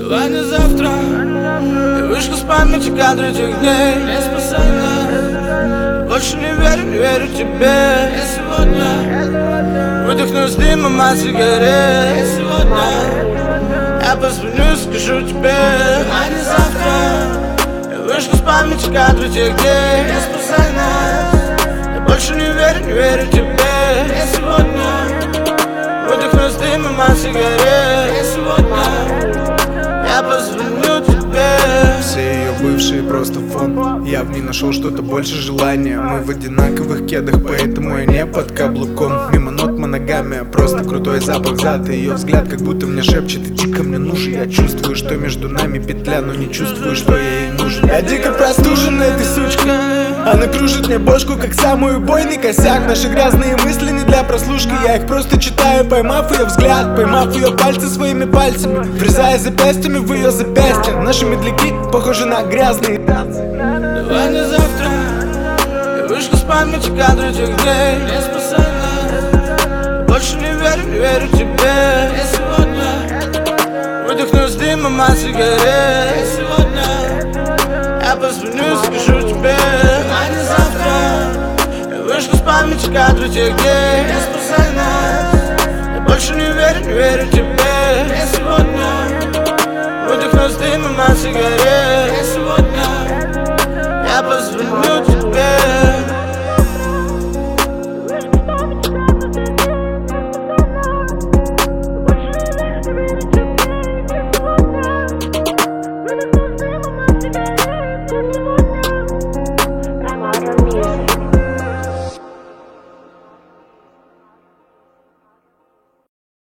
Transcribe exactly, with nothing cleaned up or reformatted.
Давай не завтра. Я вышел с памяти кадры тех дней. Не спасай нас. Больше не верю, не верю тебе. Я сегодня выдохну с дымом от сигарет. Я сегодня я позвоню, скажу тебе. Давай не завтра. Я вышел с памяти кадры тех дней. Не спасай нас. Я больше не верю, не верю тебе. Я сегодня выдохну с дымом от сигарет. Я сегодня я позвоню тебе. Все ее бывшие просто фон. Я в ней нашел что-то больше желания. Мы в одинаковых кедах, поэтому я не под каблуком. Мимо нот моногамия, просто крутой запах зад. И ее взгляд как будто мне шепчет: иди ко мне, нужен. Я чувствую, что между нами петля, но не чувствую, что я ей нужен. Я дико простужен этой сучкой. Она кружит мне бошку, как самый убойный косяк. Наши грязные мысли не для прослушки. Я их просто читаю, поймав ее взгляд, поймав ее пальцы своими пальцами, врезая запястьями в ее запястья. Наши медляки похожи на грязные танцы. Давай не завтра. Я вышел с памяти кадры тех дней. Не спасай нас. Больше не верю, не верю тебе. Я сегодня выдохну с дымом от сигарет. Я сегодня я позвоню, скажу тебе. Давай не завтра. Я вышел с памяти кадры тех дней. Не спасай нас. Я больше не верю, не верю тебе. Я сегодня выдохну с дымом от сигарет.